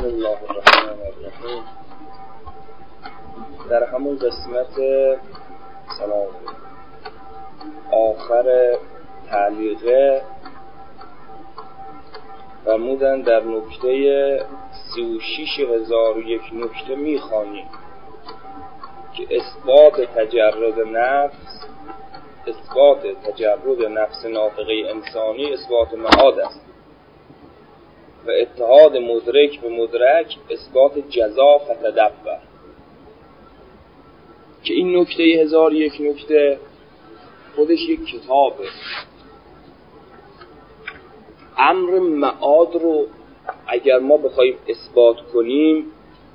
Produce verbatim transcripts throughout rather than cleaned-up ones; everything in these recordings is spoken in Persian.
بسم الله الرحمن الرحیم. در همون قسمت سلام آخر تعلیقه فرمودن در نکته سی و شش هزار و یک نکته میخوانیم که اثبات تجرد نفس اثبات تجرد نفس ناطقه انسانی اثبات معاد است و اتحاد مدرک به مدرک اثبات جزا فتدبر. که این نکته هزار یک نکته خودش یک کتابه. امر معاد رو اگر ما بخوایم اثبات کنیم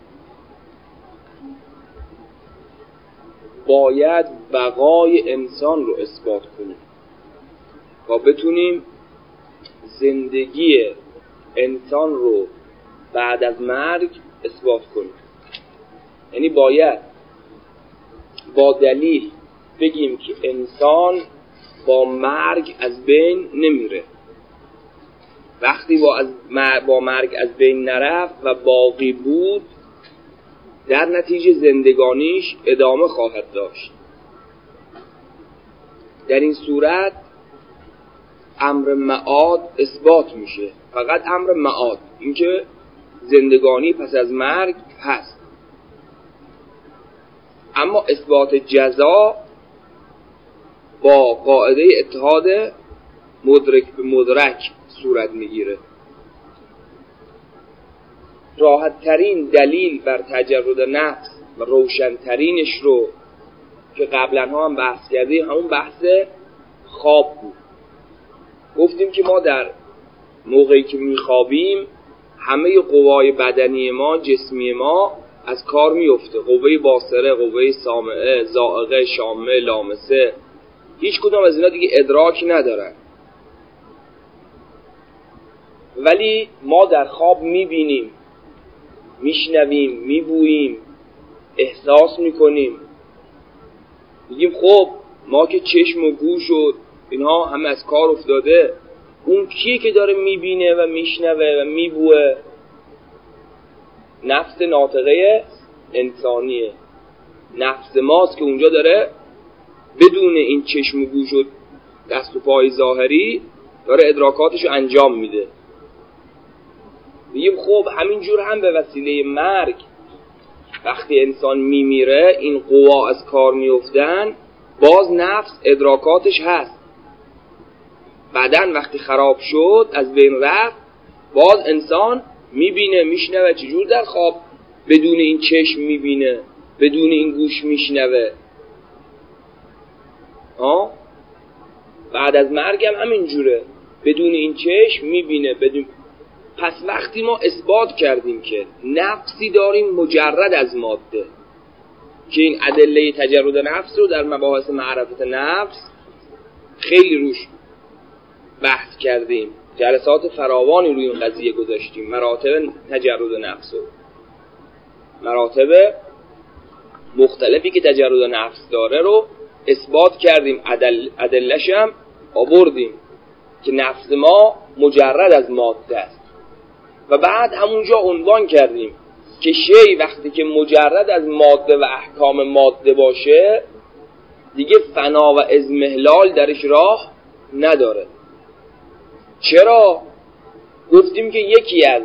باید بقای انسان رو اثبات کنیم تا بتونیم زندگی انسان رو بعد از مرگ اثبات کنیم. یعنی باید با دلیل بگیم که انسان با مرگ از بین نمیره. وقتی با, از با مرگ از بین نرفت و باقی بود در نتیجه زندگانیش ادامه خواهد داشت. در این صورت امر معاد اثبات میشه. فقط امر معاد، اینکه زندگانی پس از مرگ هست. اما اثبات جزا با قاعده اتحاد مدرک به مدرک صورت میگیره. راحت ترین دلیل بر تجرد نفس و روشن ترینش رو که قبلا ها هم بحث کردیم همون بحث خواب بود. گفتیم که ما در موقعی که میخوابیم همه قوای بدنی ما، جسمی ما از کار میفته. قوه باصره، قوه سامعه، ذائقه، شامه، لامسه، هیچ کدام از اینا دیگه ادراک ندارن. ولی ما در خواب میبینیم، میشنویم، میبوییم، احساس میکنیم. میگیم خب ما که چشم و گوش و اینها همه از کار افتاده، اون کیه که داره میبینه و میشنوه و میبوه؟ نفس ناطقه انسانیه. نفس ماست که اونجا داره بدون این چشم و گوش و دست و پای ظاهری داره ادراکاتشو انجام میده. میگیم خب همینجور هم به وسیله مرگ وقتی انسان میمیره این قوا از کار میافتن، باز نفس ادراکاتش هست. بدن وقتی خراب شد از بین رفت، باز انسان میبینه، میشنوه. چجور در خواب بدون این چشم میبینه، بدون این گوش میشنوه؟ ها؟ بعد از مرگ هم همینجوره، بدون این چشم میبینه، بدون. پس وقتی ما اثبات کردیم که نفسی داریم مجرد از ماده، که این ادله تجرد نفس رو در مباحث معرفت نفس خیلی روش بحث کردیم، جلسات فراوانی روی این قضیه گذاشتیم. مراتب تجرد نفس رو، مراتب مختلفی که تجرد نفس داره رو اثبات کردیم، عدل ادلش هم آوردیم که نفس ما مجرد از ماده است. و بعد همونجا عنوان کردیم که شی وقتی که مجرد از ماده و احکام ماده باشه دیگه فنا و اضمحلال درش راه نداره. چرا؟ گفتیم که یکی از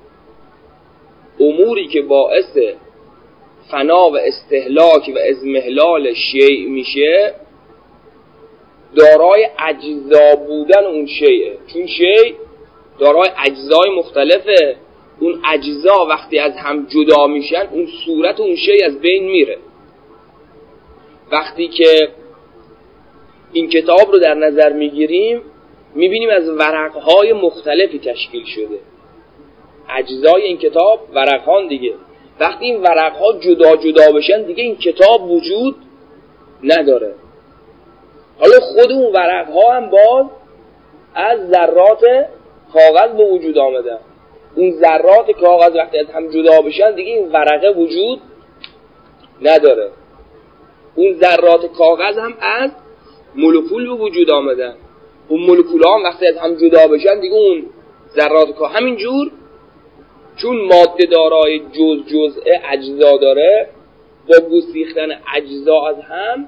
اموری که باعث فنا و استهلاک و اضمحلال شیء میشه دارای اجزا بودن اون شیء. چون شیء دارای اجزای مختلفه، اون اجزا وقتی از هم جدا میشن اون صورت اون شیء از بین میره. وقتی که این کتاب رو در نظر میگیریم میبینیم از ورقهای مختلفی تشکیل شده. اجزای این کتاب ورقهان دیگه. وقتی این ورقها جدا جدا بشن دیگه این کتاب وجود نداره. حالا خود اون ورقها هم باز از ذرات کاغذ به وجود آمدن. اون ذرات کاغذ وقتی از هم جدا بشن دیگه این ورقه وجود نداره. اون ذرات کاغذ هم از مولکول به وجود آمدن. اون مولکول ها هم وقتی از هم جدا بشن دیگه اون ذرات کاغذ همینجور چون ماده دارای جز جزء اجزا داره، با گسیختن اجزا از هم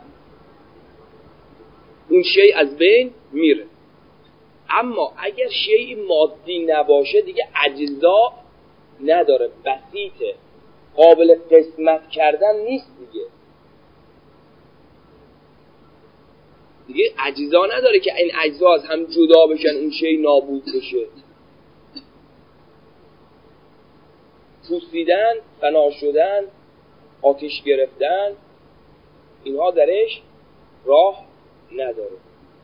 اون شی از بین میره. اما اگر شیء مادی نباشه دیگه اجزا نداره، بسیطه، قابل قسمت کردن نیست دیگه. دیگه اجزا نداره که این اجزا از هم جدا بشن اون شی نابود بشه. پوسیدن، فنا شدن، آتش گرفتن، اینها درش راه نداره.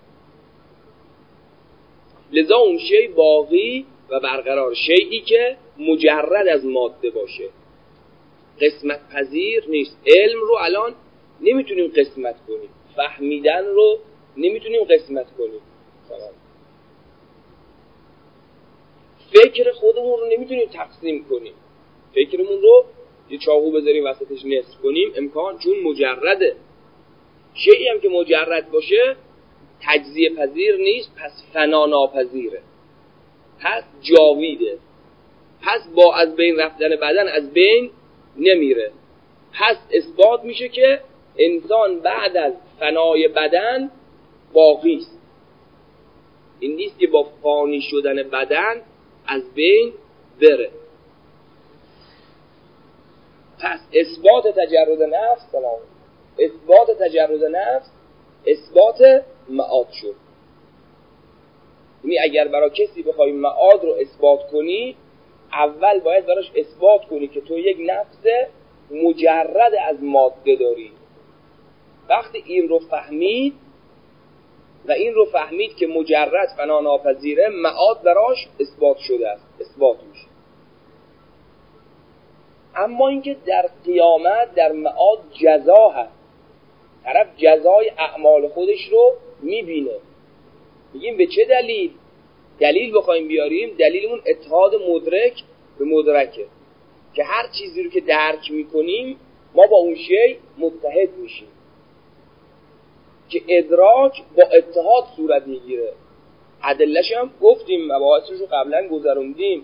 لذا اون شی باقی و برقرار، شیئی که مجرد از ماده باشه، قسمت پذیر نیست. علم رو الان نمیتونیم قسمت کنیم، فهمیدن رو نمیتونیم قسمت کنیم، فکر خودمون رو نمیتونیم تقسیم کنیم، فکرمون رو یه چاقو بذاریم وسطش نصف کنیم امکان، چون مجرده. شیئی هم که مجرد باشه تجزیه پذیر نیست، پس فنا ناپذیره، پس جاویده، پس با از بین رفتن بدن از بین نمیره. پس اثبات میشه که انسان بعد از فنای بدن باقی است. این نیست که با فانی شدن بدن از بین بره. پس اثبات تجرد نفس، سلام، اثبات تجرد نفس اثبات معاد شد. یعنی اگر برای کسی بخوای معاد رو اثبات کنی، اول باید براش اثبات کنی که تو یک نفس مجرد از ماده داری. وقتی این رو فهمید و این رو فهمید که مجرد فنا ناپذیره، معاد براش اثبات شده است، اثبات میشه. اما اینکه در قیامت در معاد جزا هست، طرف جزای اعمال خودش رو میبینه. میگیم به چه دلیل؟ دلیل بخوایم بیاریم، دلیلمون اتحاد مدرک به مدرکه، که هر چیزی رو که درک میکنیم ما با اون شی متحد میشیم، که ادراک با اتحاد صورت میگیره. ادله‌ش هم گفتیم، مباحثش رو قبلا گذروندیم،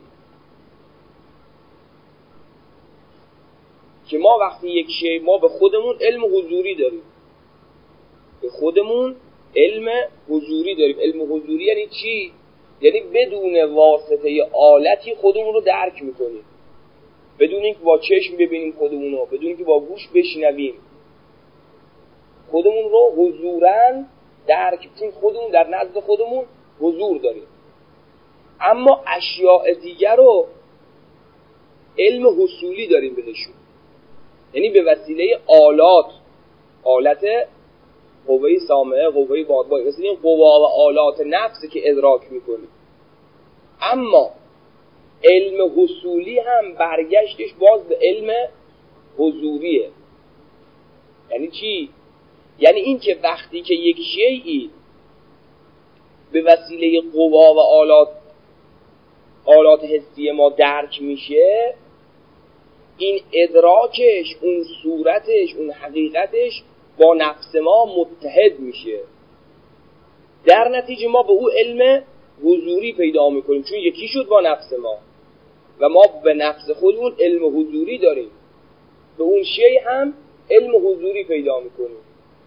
که ما وقتی یک شی، ما به خودمون علم حضوری داریم، به خودمون علم حضوری داریم. علم حضوری یعنی چی؟ یعنی بدون واسطه آلتی خودمون رو درک میکنیم، بدون اینکه با چشم ببینیم خودمون رو، بدون اینکه با گوش بشنویم، خودمون رو حضوراً درک، چون خودمون در نزد خودمون حضور داریم. اما اشیاء دیگر رو علم حصولی داریم بهشون، یعنی به وسیله آلات، آلت قوه سامعه، قوه بادبایی، مثل این قوا و آلات نفسی که ادراک میکنیم. اما علم حصولی هم برگشتش باز به علم حضوریه. یعنی چی؟ یعنی این که وقتی که یک شیئی به وسیله قوا و آلات آلات حسی ما درک میشه، این ادراکش، اون صورتش، اون حقیقتش با نفس ما متحد میشه. در نتیجه ما به او علم حضوری پیدا میکنیم، چون یکی شد با نفس ما و ما به نفس خودمون علم حضوری داریم، به اون شی هم علم حضوری پیدا میکنیم.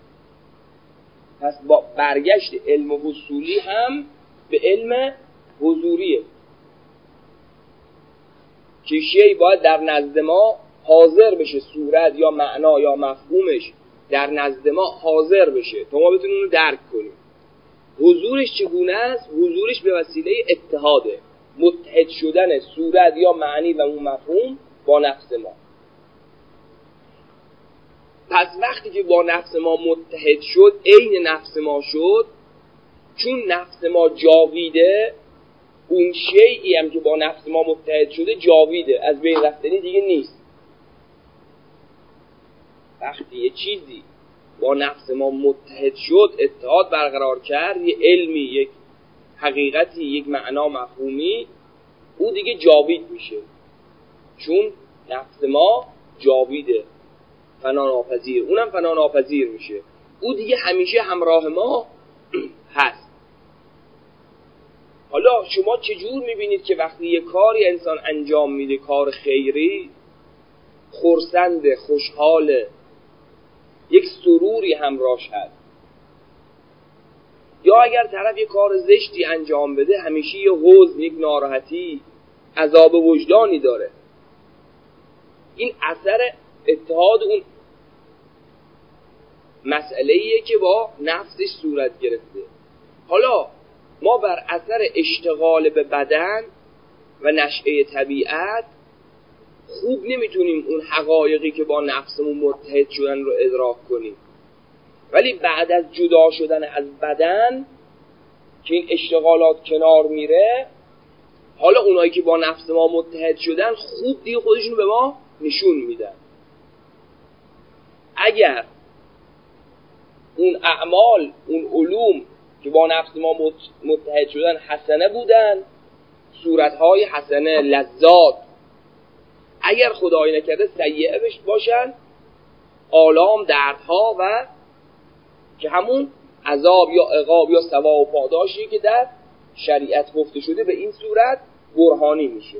پس با برگشت علم حصولی هم به علم حضوریه، که شی باید در نزد ما حاضر بشه، صورت یا معنا یا مفهومش در نزد ما حاضر بشه تا ما بتونیم اونو درک کنیم. حضورش چگونه است؟ حضورش به وسیله اتحاده، متحد شدن صورت یا معنی و اون مفهوم با نفس ما. پس وقتی که با نفس ما متحد شد، عین نفس ما شد، چون نفس ما جاویده، اون شیئی هم که با نفس ما متحد شده جاویده، از بین رفتنی دیگه نیست. وقتی یه چیزی با نفس ما متحد شد، اتحاد برقرار کرد، یه علمی، یک حقیقتی، یک معنا مفهومی، او دیگه جاوید میشه، چون نفس ما جاویده، فنا ناپذیر، اونم فنا ناپذیر میشه، او دیگه همیشه همراه ما هست. حالا شما چجور میبینید که وقتی یه کاری انسان انجام میده، کار خیری، خرسند، خوشحاله، یک سروری همراهش هست؟ یا اگر طرف یه کار زشتی انجام بده همیشه یه حزن، یک ناراحتی، عذاب وجدانی داره. این اثر اتحاد اون مسئله‌ایه که با نفسش صورت گرفته. حالا ما بر اثر اشتغال به بدن و نشأه طبیعت خوب نمیتونیم اون حقایقی که با نفسمون متحد شدن رو ادراک کنیم، ولی بعد از جدا شدن از بدن که این اشتغالات کنار میره، حالا اونایی که با نفس ما متحد شدن خوب دیگه خودشون به ما نشون میدن. اگر اون اعمال، اون علوم که با نفس ما متحد شدن حسنه بودن، صورتهای حسنه، لذات، اگر خدای نکرده سیئه باشن، آلام، دردها و که همون عذاب یا عقاب یا ثواب و پاداشی که در شریعت گفته شده، به این صورت برهانی میشه.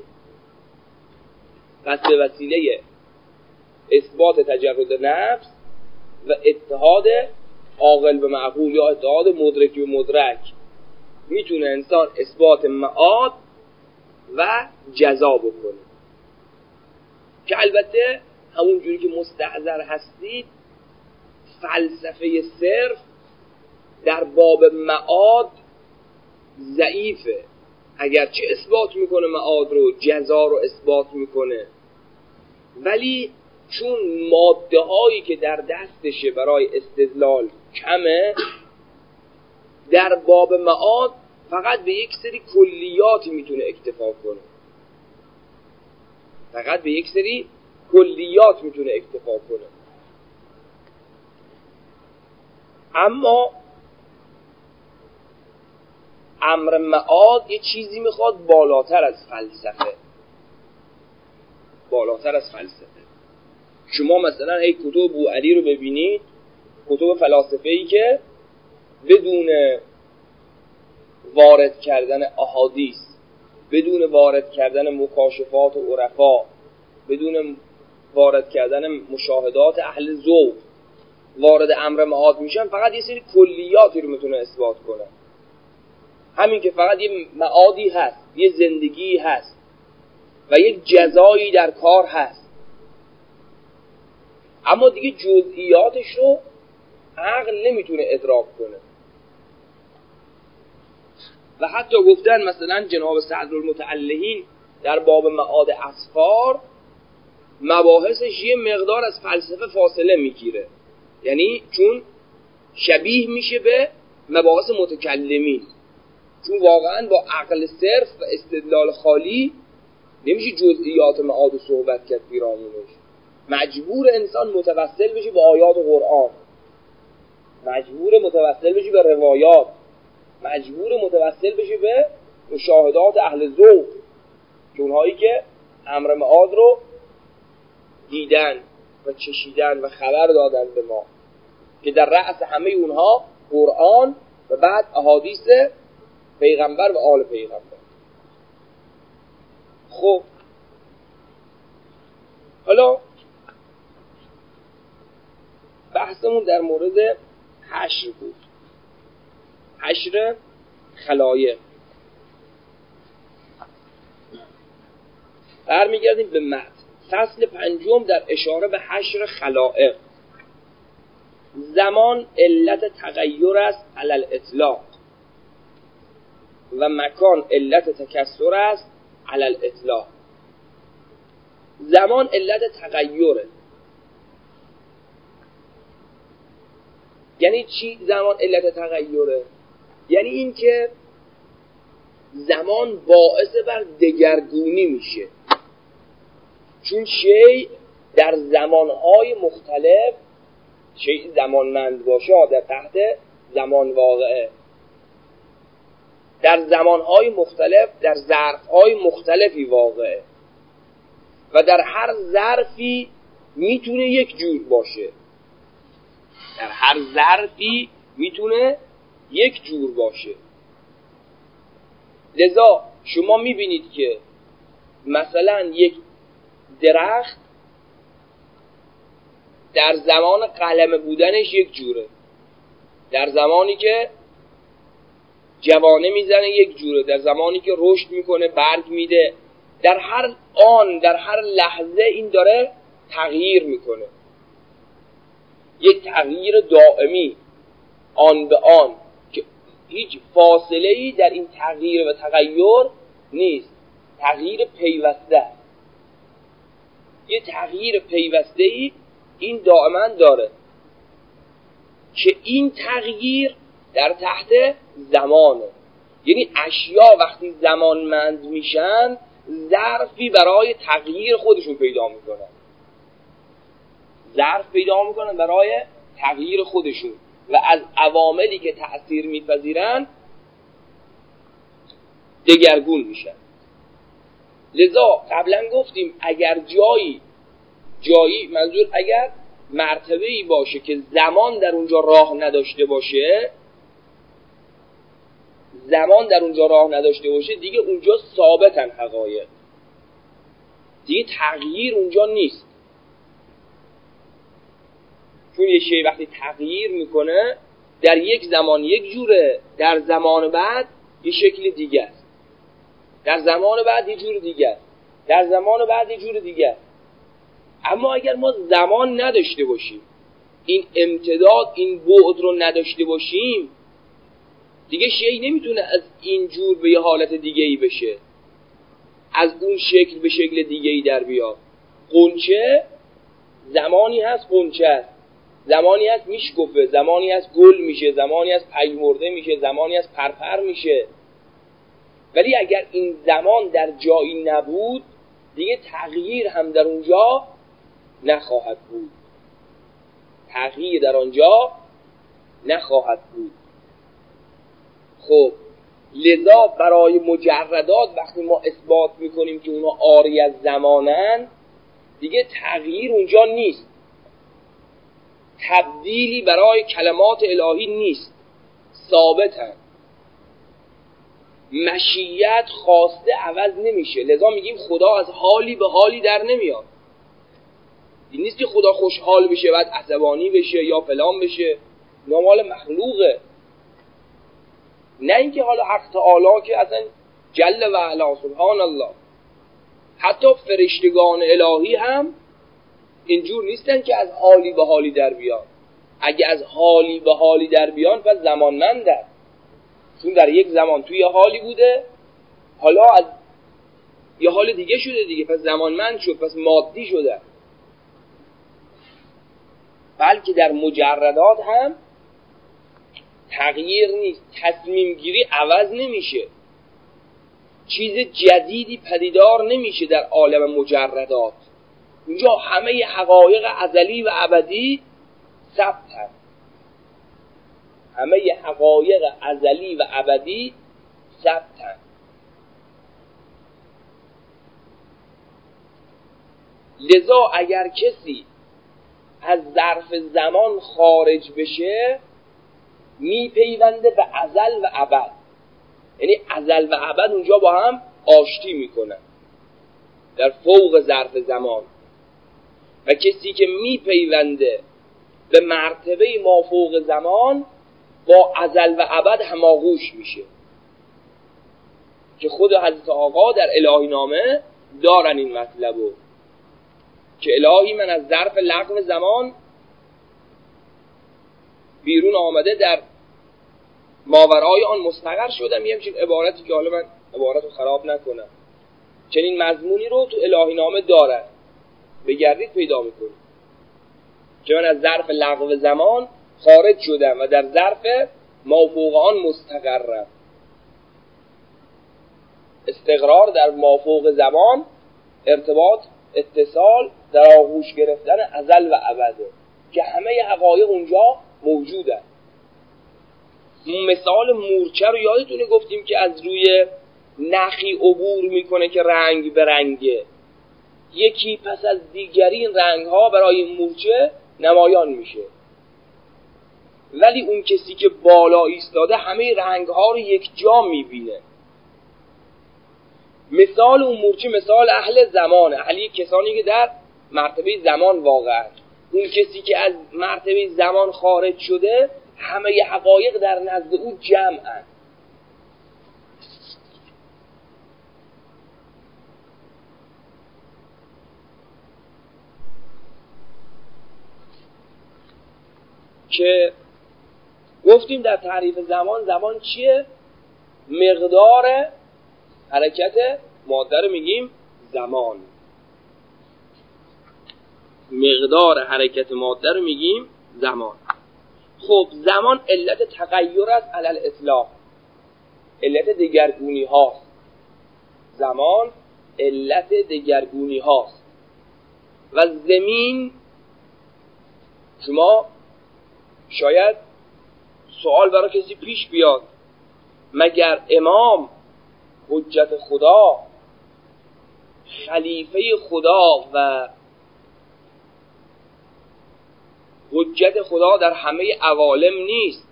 پس به وسیله اثبات تجرد نفس و اتحاد عاقل به معقول یا اتحاد مدرک به مدرک میتونه انسان اثبات معاد و جزا بکنه، که البته همون جوری که مستحضر هستید فلسفه صرف در باب معاد ضعیفه. اگرچه اثبات میکنه معاد رو، جزا رو اثبات میکنه، ولی چون ماده هایی که در دستشه برای استدلال کمه، در باب معاد فقط به یک سری کلیاتی میتونه اکتفا کنه، فقط به یک سری کلیات میتونه اکتفا کنه. اما امر معاد یه چیزی میخواد بالاتر از فلسفه، بالاتر از فلسفه. شما مثلا ای کتب بوعلی رو ببینید، کتب فلاسفه‌ای که بدون وارد کردن احادیث، بدون وارد کردن مکاشفات و عرفا، بدون وارد کردن مشاهدات اهل ذوق وارد امر معاد میشن، فقط یه سری کلیاتی رو میتونه اثبات کنه. همین که فقط یه معادی هست، یه زندگی هست و یه جزایی در کار هست، اما دیگه جزئیاتش رو عقل نمیتونه ادراک کنه. و حتی گفتن مثلا جناب صدرالمتعلهین در باب معاد اسفار مباحثش یه مقدار از فلسفه فاصله میگیره، یعنی چون شبیه میشه به مباحث متکلمین، چون واقعا با عقل صرف و استدلال خالی نمیشه جزئیات معاد و صحبت کرد پیرامونش. مجبور انسان متوسل بشه به آیات قرآن، مجبور متوسل بشه به روایات، مجبور متوسل بشه به مشاهدات اهل ذوق، که اونهایی که امر معاد رو دیدن و چشیدن و خبر دادن به ما، که در رأس همه اونها قرآن و بعد احادیث پیغمبر و آل پیغمبر. خب حالا بحثمون در مورد حشر بود، حشر خلایق. برمیگردیم به متن. فصل پنجم در اشاره به حشر خلائق. زمان علت تغییر است علی الاطلاق و مکان علت تکثر است علی الاطلاق. زمان علت تغییره. یعنی چی زمان علت تغییره؟ یعنی این که زمان باعث بر دگرگونی میشه، چون شیء در زمانهای مختلف، شیء زمانمند باشه در تحت زمان واقعه، در زمانهای مختلف، در ظرفهای مختلفی واقعه و در هر ظرفی میتونه یک جور باشه، در هر ظرفی میتونه یک جور باشه. لذا شما میبینید که مثلا یک درخت در زمان قلمه بودنش یک جوره، در زمانی که جوانه میزنه یک جوره، در زمانی که رشد میکنه برگ میده، در هر آن در هر لحظه این داره تغییر میکنه، یک تغییر دائمی آن به آن که هیچ فاصله ای در این تغییر و تغییر نیست، تغییر پیوسته، یک تغییر پیوسته ای این دائما داره که این تغییر در تحت زمانه. یعنی اشیا وقتی زمانمند میشن ظرفی برای تغییر خودشون پیدا میکنن، ظرف پیدا میکنن برای تغییر خودشون و از عواملی که تأثیر میپذیرن دگرگون میشن. لذا قبلا گفتیم اگر جایی جایی منظور اگر مرتبه‌ای باشه که زمان در اونجا راه نداشته باشه، زمان در اونجا راه نداشته باشه دیگه اونجا ثابتن حقایق، دیگه تغییر اونجا نیست. چون یه شی وقتی تغییر میکنه در یک زمان یک جوره، در زمان بعد یه شکل دیگه است، در زمان بعد یه جور دیگه است، در زمان بعد یه جور دیگه است. اما اگر ما زمان نداشته باشیم، این امتداد این بعد رو نداشته باشیم، دیگه شی نمیتونه از این جور به یه حالت دیگه ای بشه، از اون شکل به شکل دیگه ای در بیاد. قنچه زمانی هست قنچه است، زمانی هست میشکفه، زمانی هست گل میشه، زمانی هست پیمرده میشه، زمانی هست پرپر میشه. ولی اگر این زمان در جایی نبود دیگه تغییر هم در اونجا نخواهد بود، تغییر در آنجا نخواهد بود. خب لذا برای مجردات وقتی ما اثبات میکنیم که اونا عاری از زمانن، دیگه تغییر اونجا نیست، تبدیلی برای کلمات الهی نیست، ثابتن. مشیت خواسته عوض نمیشه. لذا میگیم خدا از حالی به حالی در نمیاد. این نیست که خدا خوشحال بشه بعد عصبانی بشه یا فلان بشه، نمال مخلوقه. نه اینکه حالا حق تعالی که اصلا جل و علا سبحان الله، حتی فرشتگان الهی هم اینجور نیستن که از حالی به حالی در بیان. اگه از حالی به حالی در بیان پس زمانمندن، چون در یک زمان توی یه حالی بوده حالا از یه حال دیگه شده دیگه، پس زمانمند شد، پس مادی شده. بلکه در مجردات هم تغییر نیست، تصمیم گیری عوض نمیشه، چیز جدیدی پدیدار نمیشه در عالم مجردات. اونجا همه حقایق ازلی و ابدی ثبتن، همه حقایق ازلی و ابدی ثبتن. لذا اگر کسی از ظرف زمان خارج بشه میپیونده به ازل و ابد، یعنی ازل و ابد اونجا با هم آشتی میکنن در فوق ظرف زمان. و کسی که میپیونده به مرتبه مافوق زمان با ازل و ابد هماغوش میشه، که خود حضرت آقا در الهی نامه دارن این مطلبو که الهی من از ظرف لغو زمان بیرون آمده در ماورای آن مستقر شدم. یه همچین عبارتی که حالا من عبارتو خراب نکنم، چنین مضمونی رو تو الهی نامه دارن، بگردید پیدا میکنید که من از ظرف لغو زمان خارج شدم و در ظرف مافوق آن مستقرم. استقرار در مافوق زمان ارتباط اتصال در آغوش گرفتن ازل و ابده که همه حقایق اونجا موجوده. مثال مورچه رو یادتونه گفتیم که از روی نخی عبور میکنه که رنگ به رنگه، یکی پس از دیگری این رنگ ها برای این مورچه نمایان میشه، ولی اون کسی که بالا ایستاده همه رنگ ها رو یک جا میبینه. مثال اون مورچه مثال اهل زمان، اهلی کسانی که در مرتبه زمان واقع هست. اون کسی که از مرتبه زمان خارج شده همه حقایق در نزد او جمعن. که گفتیم در تعریف زمان، زمان چیه؟ مقدار حرکت ماده رو میگیم زمان. مقدار حرکت ماده رو میگیم زمان. خب زمان علت تغییر است علی الاطلاق، علت دگرگونی هاست. زمان علت دگرگونی هاست. و زمین، شما شاید سوال برای کسی پیش بیاد، مگر امام حجت خدا، خلیفه خدا و حجت خدا در همه عوالم نیست؟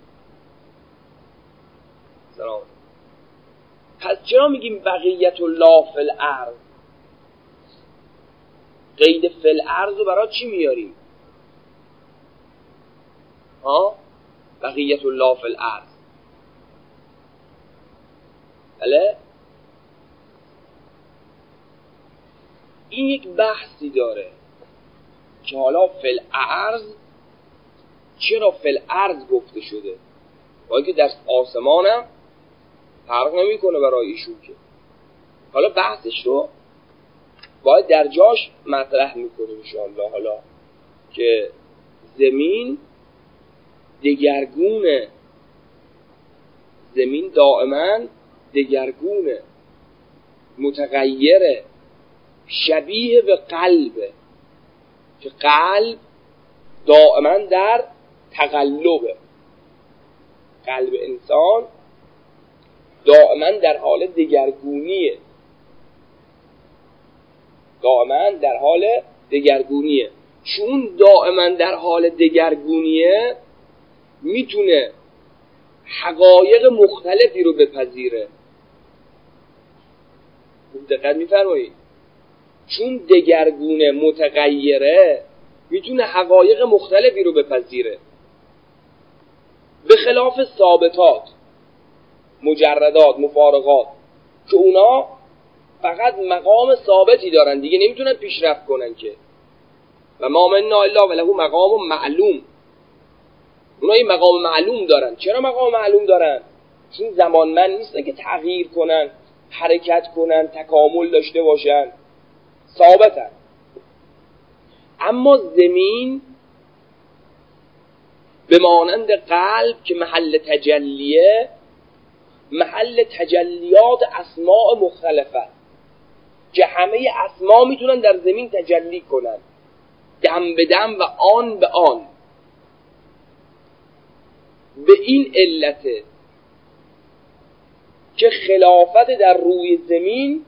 سلام. پس چرا میگیم بقیت الله فی الارض؟ قید فی الارض رو برای چی میاریم؟ ها؟ بقیت الله فی الارض. بله؟ این یک بحثی داره که حالا فی الارض چرا فی الارض گفته شده؟ با اینکه در آسمان هم فرق نمی کنه برای ایشون که. حالا بحثش رو باید در جاش مطرح میکنیم انشاءالله. حالا که زمین دگرگونه، زمین دائما دگرگونه، متغیره، شبیه به قلبه که قلب دائما در تقلبه. قلب انسان دائما در حال دگرگونیه، دائما در حال دگرگونیه. چون دائما در حال دگرگونیه میتونه حقایق مختلفی رو بپذیره. خوب دقت می‌فرمایید. چون دگرگونه، متغیره، میتونه حقایق مختلفی رو بپذیره، به خلاف ثابتات، مجردات، مفارقات که اونا فقط مقام ثابتی دارن، دیگه نمیتونن پیشرفت کنن که. و ما منا الا وله مقام معلوم. اونا این مقام معلوم دارن. چرا مقام معلوم دارن؟ چون زمانمند نیستن که تغییر کنن، حرکت کنن، تکامل داشته باشن، ثابتن. اما زمین به مانند قلب که محل تجلیه، محل تجلیات اسماء مختلفه که همه اسما میتونن در زمین تجلی کنن، دم به دم و آن به آن. به این علته که خلافت در روی زمین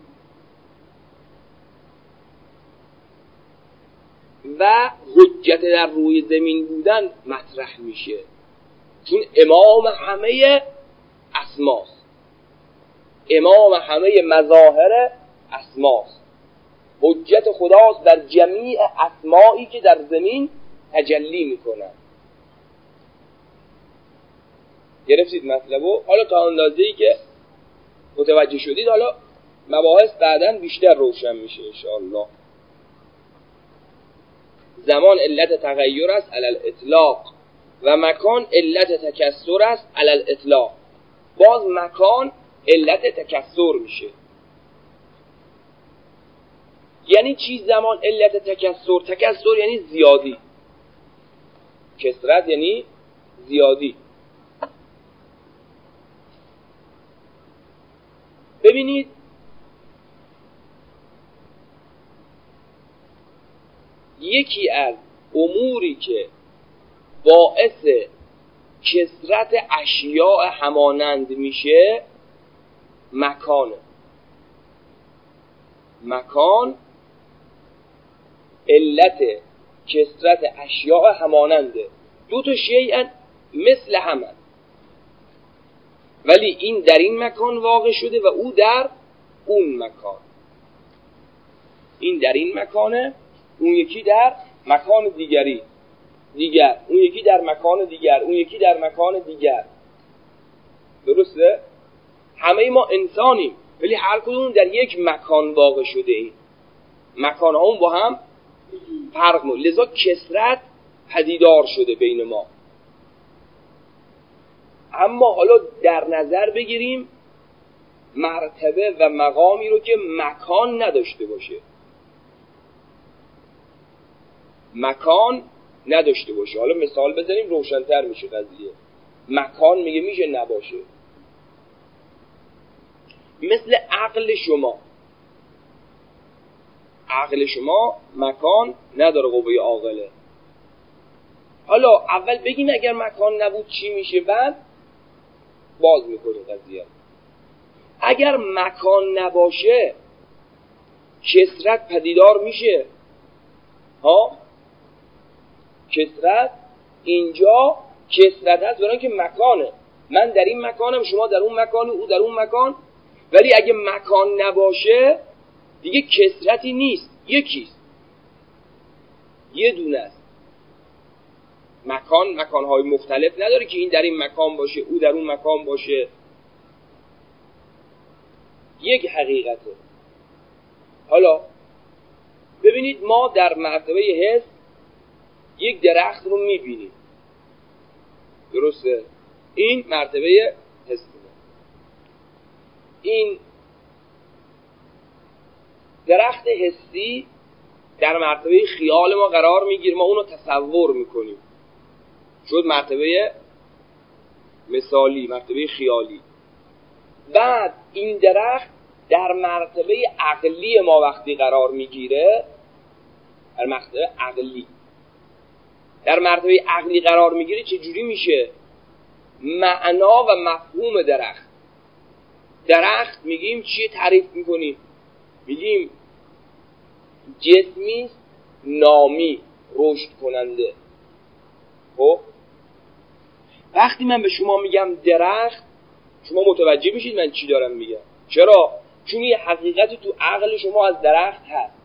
و حجت در روی زمین بودن مطرح میشه، چون امام همه اسماست، امام همه مظاهر اسماست، حجت خداست در جمیع اسمایی که در زمین تجلی میکنن. گرفتید مطلبو؟ حالا تا اندازه‌ای که متوجه شدید، حالا مباحث بعداً بیشتر روشن میشه انشاءالله. زمان علت تغییر است علی الاطلاق و مکان علت تکثر است علی الاطلاق. باز مکان علت تکثر میشه. یعنی چی زمان علت تکثر؟ تکثر یعنی زیادی، کثرت یعنی زیادی. ببینید یکی از اموری که باعث کثرت اشیاء همانند میشه مکانه. مکان علت کثرت اشیاء هماننده. دو تا شیء مثل همن، ولی این در این مکان واقع شده و او در اون مکان. این در این مکانه، اون یکی در مکان دیگری دیگر، اون یکی در مکان دیگر، اون یکی در مکان دیگر. درسته؟ همه ما انسانیم ولی هر کدوم در یک مکان واقع شده ایم. مکان ها با هم فرق مون، لذا کثرت پدیدار شده بین ما. اما حالا در نظر بگیریم مرتبه و مقامی رو که مکان نداشته باشه، مکان نداشته باشه. حالا مثال بزنیم روشن‌تر میشه قضیه. مکان میگه میشه نباشه، مثل عقل شما. عقل شما مکان نداره، قوه عاقله. حالا اول بگیم اگر مکان نبود چی میشه، بعد باز میکنه قضیه. اگر مکان نباشه کثرت پدیدار میشه. ها کثرت اینجا کثرت هست برای که مکانه. من در این مکانم، شما در اون مکانی، او در اون مکان. ولی اگه مکان نباشه دیگه کثرتی نیست، یکیست، یه دونه است. مکان مکانهای مختلف نداره که این در این مکان باشه او در اون مکان باشه. یک حقیقته. حالا ببینید ما در مرتبه حس یک درخت رو میبینیم، درسته؟ این مرتبه حس. این درخت حسی در مرتبه خیال ما قرار میگیره، ما اونو تصور میکنیم، شد مرتبه مثالی، مرتبه خیالی. بعد این درخت در مرتبه عقلی ما وقتی قرار میگیره، در مرتبه عقلی در مرتبه عقلی قرار میگیره، چجوری میشه؟ معنا و مفهوم درخت. درخت میگیم چی تعریف میکنیم؟ میگیم جسمی نامی، رشد کننده. خب وقتی من به شما میگم درخت، شما متوجه میشید من چی دارم میگم. چرا؟ چون یه حقیقتی تو عقل شما از درخت هست.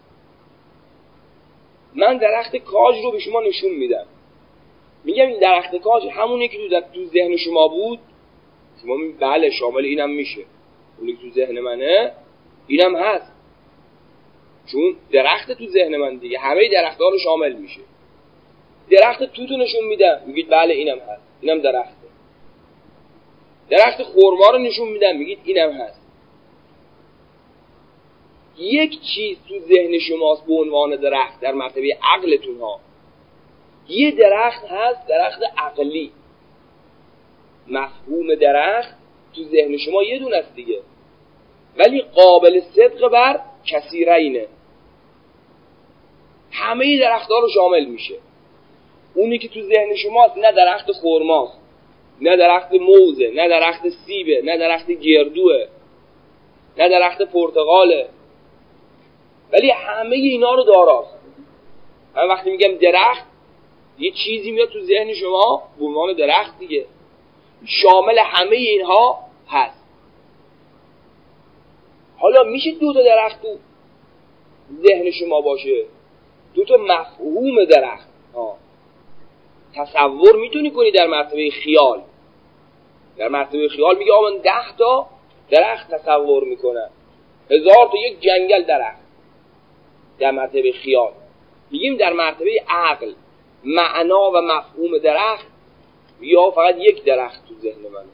من درخت کاج رو به شما نشون میدم، میگم این درخت کاج همونه که تو تو ذهن شما بود. شما میگید بله شامل اینم میشه، اونی که تو ذهن منه اینم هست، چون درخت تو ذهن من دیگه، همه درخت‌ها رو شامل میشه. درخت توت رو نشون میدم، میگید بله اینم هست، اینم درخته. درخت خرما رو نشون میدم، میگید اینم هست. یک چیز تو ذهن شماست به عنوان درخت در مرتبه عقلتون ها. یه درخت هست، درخت عقلی. مفهوم درخت تو ذهن شما یه دونه است دیگه، ولی قابل صدق بر کثیرینه، همه درخت‌ها رو شامل میشه. اونی که تو ذهن شماست نه درخت خرماست، نه درخت موزه، نه درخت سیبه، نه درخت گردوه، نه درخت پرتقاله، ولی همه اینا رو داراست. من وقتی میگم درخت، یه چیزی میاد تو ذهن شما به عنوان درخت دیگه، شامل همه اینها هست. حالا میشه دو تا درخت تو ذهن شما باشه، دو تا مفهوم درخت ها. تصور میتونی کنی در مرتبه خیال. در مرتبه خیال میگه آقا من ده تا درخت تصور میکنم، هزار تا یک جنگل درخت. در مرتبه خیال میگیم در مرتبه عقل معنا و مفهوم درخت، یا فقط یک درخت تو ذهن من،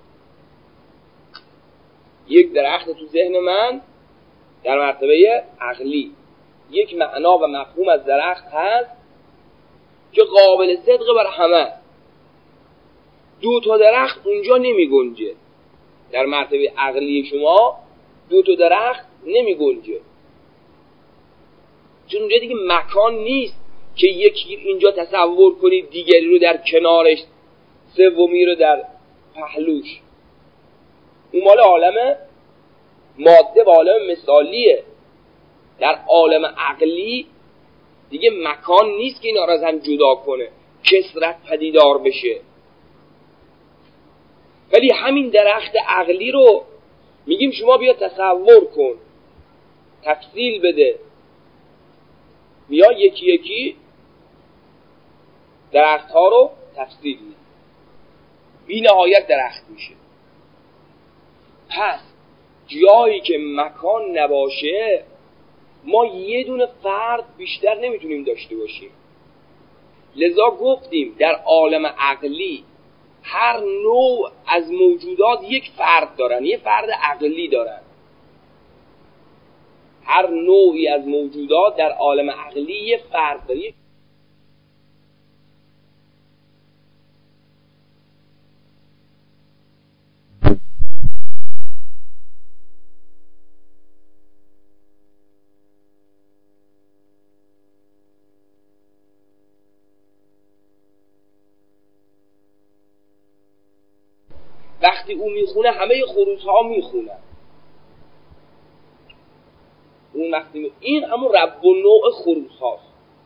یک درخت تو ذهن من در مرتبه عقلی، یک معنا و مفهوم از درخت هست که قابل صدق بر همه. دو تا درخت اونجا نمی گنجه. در مرتبه عقلی شما دو تا درخت نمی گنجه، چون اونجا دیگه مکان نیست که یکی اینجا تصور کنید دیگری رو در کنارش، سومی رو در پهلوش. اون مال عالم ماده و عالم مثالیه. در عالم عقلی دیگه مکان نیست که اینا رو از هم جدا کنه، کثرت پدیدار بشه. ولی همین درخت عقلی رو میگیم شما بیا تصور کن، تفصیل بده، بیا یکی یکی درخت ها رو تفصیل میده، بی نهایت درخت میشه. پس جایی که مکان نباشه ما یه دونه فرد بیشتر نمیتونیم داشته باشیم. لذا گفتیم در عالم عقلی هر نوع از موجودات یک فرد دارن، یه فرد عقلی دارن. هر نوعی از موجودات در عالم عقلی یه فرد داره. وقتی او میخونه همه خروس ها میخونن. اون وقتی می... این همون رب و نوع خروس هاست.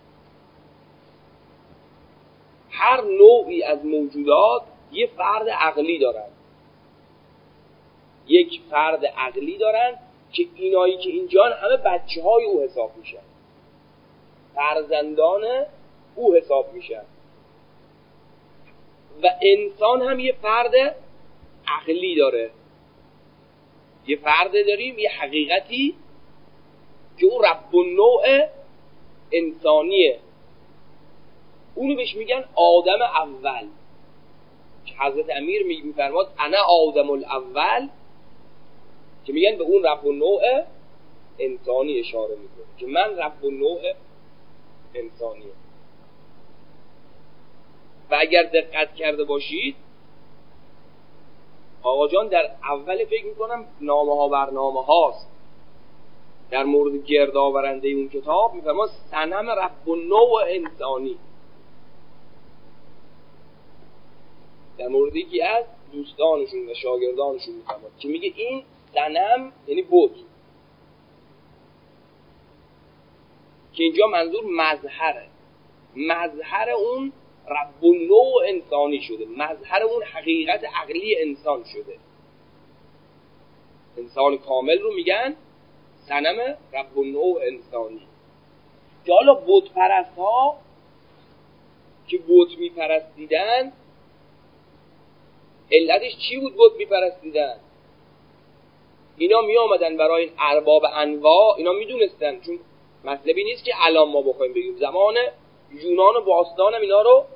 هر نوعی از موجودات یه فرد عقلی دارن، یک فرد عقلی دارن که اینایی که اینجان همه بچه های او حساب میشن، فرزندان او حساب میشن. و انسان هم یه فرد عقلی داره، یه فرد داریم، یه حقیقتی که اون رب النوع انسانیه. اونو بهش میگن آدم اول که حضرت امیر میفرماد انا آدم الاول، که میگن به اون رب النوع انسانی اشاره میکنه که من رب النوع انسانیه. و اگر دقت کرده باشید آقا جان در اول فکر میکنم نامه ها برنامه هاست در مورد گردآورنده اون کتاب میفرماد صنم رب النوع انسانی، در مورد یکی از دوستانشون و شاگردانشون میفرماد که میگه این صنم یعنی بت، که اینجا منظور مظهره، مظهر اون رب النوع انسانی شده، مظهر اون حقیقت عقلی انسان شده. انسان کامل رو میگن صنم رب النوع انسانی. که حالا بت پرست ها که بت میپرستیدن علتش چی بود؟ بت میپرستیدن اینا می آمدن برای ارباب انواع، اینا میدونستن، چون مطلبی نیست که الان ما بخوایم بگیم، زمان یونان و باستان هم اینا رو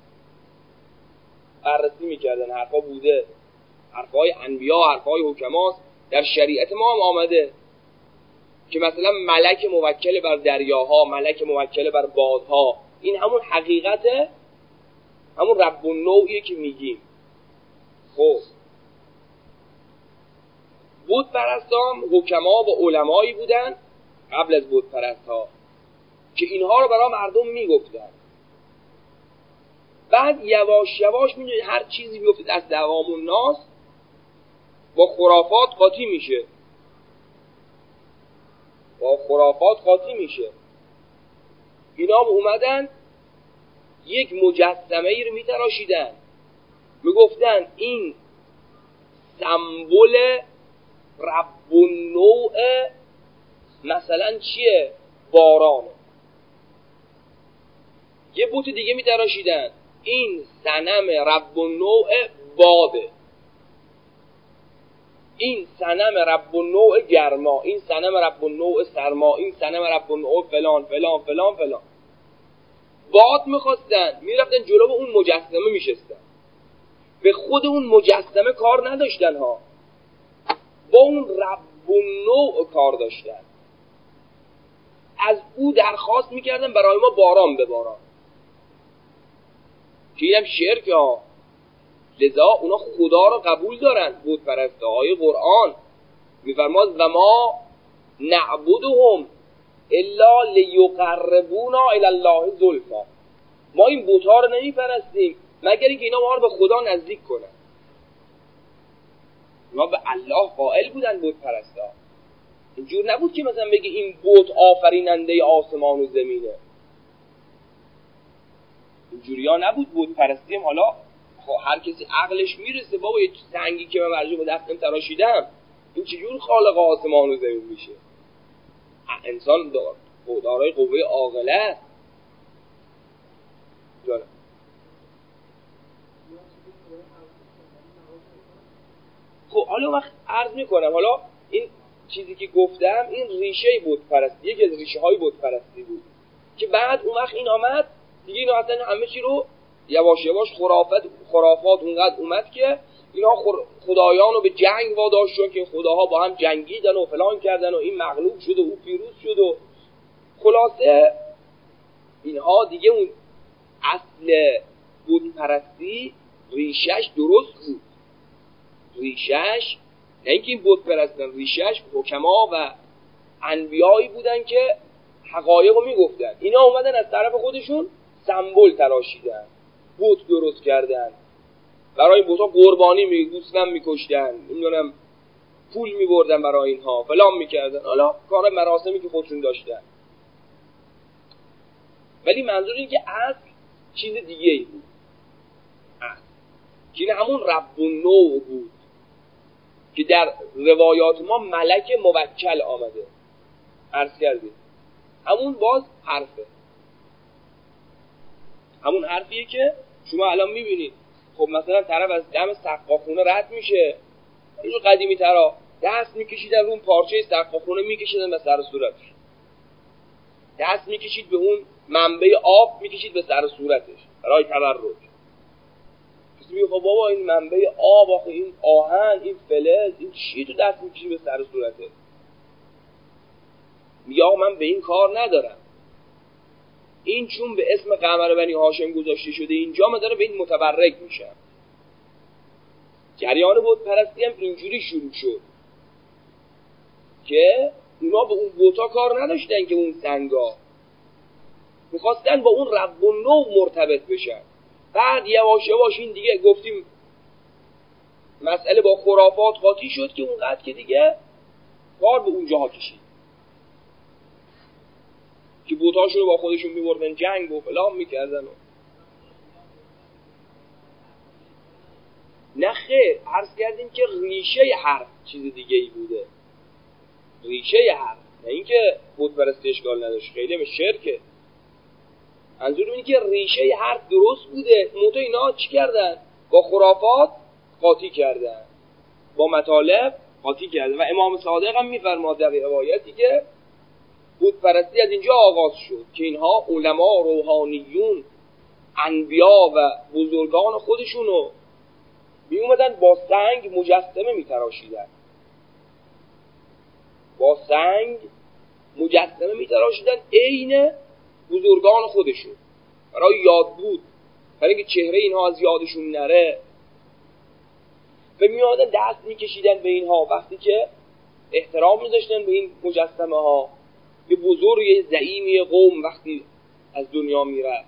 بررسی میکردن، حرفا بوده، حرفای انبیا، حرفای حکماست، در شریعت ما هم آمده که مثلا ملک موکل بر دریاها، ملک موکل بر بادها، این همون حقیقته، همون رب النوعیه که میگیم. خب بت پرستان حکما و علمایی بودن قبل از بت پرست ها که اینها رو برای مردم میگفتن. بعد یواش یواش میدونید هر چیزی بیفته از دوام الناس با خرافات قاطی میشه، با خرافات قاطی میشه. اینا هم اومدن یک مجسمه ای رو میتراشیدن، میگفتن این سمبل رب النوع مثلا چیه؟ بارانه. یه بت دیگه میتراشیدن این صنم رب النوع باده، این صنم رب النوع گرما، این صنم رب النوع سرما، این صنم رب النوع فلان فلان فلان فلان. باد میخواستن میرفتن جلو اون مجسمه میشستن، به خود اون مجسمه کار نداشتن ها، با اون رب النوع کار داشتن، از او درخواست میکردن برای ما باران بباران، که اینم شرک ها. لذا اونا خدا رو قبول دارن. بت پرسته های قرآن میفرماد و ما نعبدهم الا لیقربونا الی الله زلفا، ما این بت ها رو نمیپرستیم مگر اینکه اینا ما رو به خدا نزدیک کنن. اونا به الله قائل بودن بت پرستا. اینجور نبود که مثلا بگی این بت آفریننده آسمان و زمینه، اینجوری ها نبود. بت پرستیم حالا خب هر کسی عقلش میرسه، بابا یه سنگی که من برجو به دستم تراشیدم این چجور خالق آسمان و زمین میشه؟ انسان دارای قوه عاقله است. جانم خب حالا وقت عرض میکنم، حالا این چیزی که گفتم این ریشه بت پرستی، یکی از ریشه های بت پرستی بود که بعد اون وقت این آمد دیگه، اینا اصلا همه چی رو یواش یواش خرافات خرافات اونقدر اومد که اینا خدایان رو به جنگ واداشتن که خداها با هم جنگیدن و فلان کردن و این مغلوب شد و او پیروز شد و خلاصه اینها دیگه اون اصل بت پرستی ریشش درست بود. ریشش نه اینکه این بت پرستن، ریشش حکما و انبیایی بودن که حقایق رو میگفتن. اینا اومدن از طرف خودشون سمبل تراشیدن، بت درست کردن، برای بت‌ها قربانی می گوسفند میکشتن، نمیدونم پول میبردن برای اینها، فلان میکردن، حالا کار مراسمی که خودشون داشتن. ولی منظور این که اصل چیز دیگه ای بود، اصل که همون رب النوع بود که در روایات ما ملک موکل آمده. عرض کردیم همون باز حرفه، همون حرفیه که شما الان میبینید. خب مثلا طرف از دم سقاخونه رد میشه، اینجور قدیمی ترا دست میکشیدن رو اون پارچه سقاخونه میکشیدن به سر صورتش، دست میکشید به اون منبع آب میکشید به سر صورتش برای تبرک. کسی میگه خب بابا این منبع آب آخه این آهن این فلز این چی تو دست میکشی به سر صورته؟ میگه آقا من به این کار ندارم، این چون به اسم قمر بنی هاشم گذاشته شده اینجا من دارم به این متبرک میشم. جریان بت پرستی هم اینجوری شروع شد که اونا به اون بوتا کار نداشتن که اون سنگا میخواستن با اون رب النوع مرتبط بشن. بعد یواش یواش این دیگه گفتیم مسئله با خرافات قاطی شد که اونقدر که دیگه کار به اونجاها کشید که بوتاشون رو با خودشون میبردن جنگ و فلان میکردن و نه خیر. عرض کردیم که ریشه حرف چیز دیگه ای بوده، ریشه حرف، نه اینکه بت پرستی اشکال نداشت، خیلی به شرکه. منظور اینه که ریشه حرف درست بوده، موتا اینا چی کردن؟ با خرافات قاطی کردن، با مطالب قاطی کردن. و امام صادق هم میفرماد در روایتی که بت پرستی از اینجا آغاز شد که اینها علما روحانیون انبیا و بزرگان خودشونو می اومدن با سنگ مجسمه می تراشیدن، با سنگ مجسمه می تراشیدن عین بزرگان خودشون برای یاد بود، برای اینکه چهره اینها از یادشون نره. و می اومدن دست می کشیدن به اینها وقتی که احترام می داشتن به این مجسمه ها. یه بزرگ زعیمی قوم وقتی از دنیا می رفت،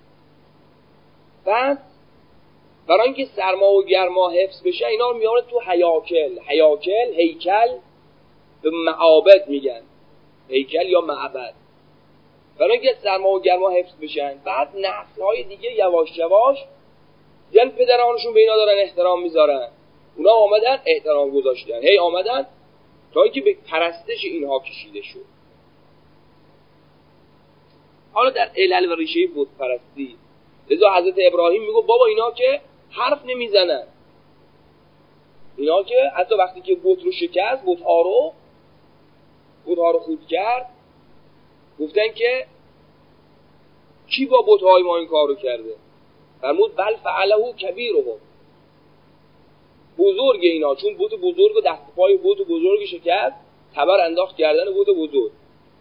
بعد برای اینکه سرما و گرما حفظ بشه اینا رو میاره تو هیاکل. هیاکل هیکل به معابد میگن، هیکل یا معبد، برای اینکه سرما و گرما حفظ بشن. بعد نسل‌های دیگه یواش یواش یعنی پدرانشون به اینا دارن احترام میذارن، اونا آمدن احترام گذاشتن، هی آمدن تا اینکه به پرستش اینها کشیده شد. حالا در علل و ریشه بت پرستی لذا حضرت ابراهیم میگه بابا اینا که حرف نمیزنن، اینا که حتی وقتی که بت رو شکست، بت‌ها رو بت‌ها رو خورد کرد، گفتن که کی با بت‌های ما این کارو کرده؟ فرمود بل فعله کبیرهم، بزرگ اینا، چون بت بزرگ و دست پای بت بزرگ شکست، تبر انداخت کردن بت بزرگ.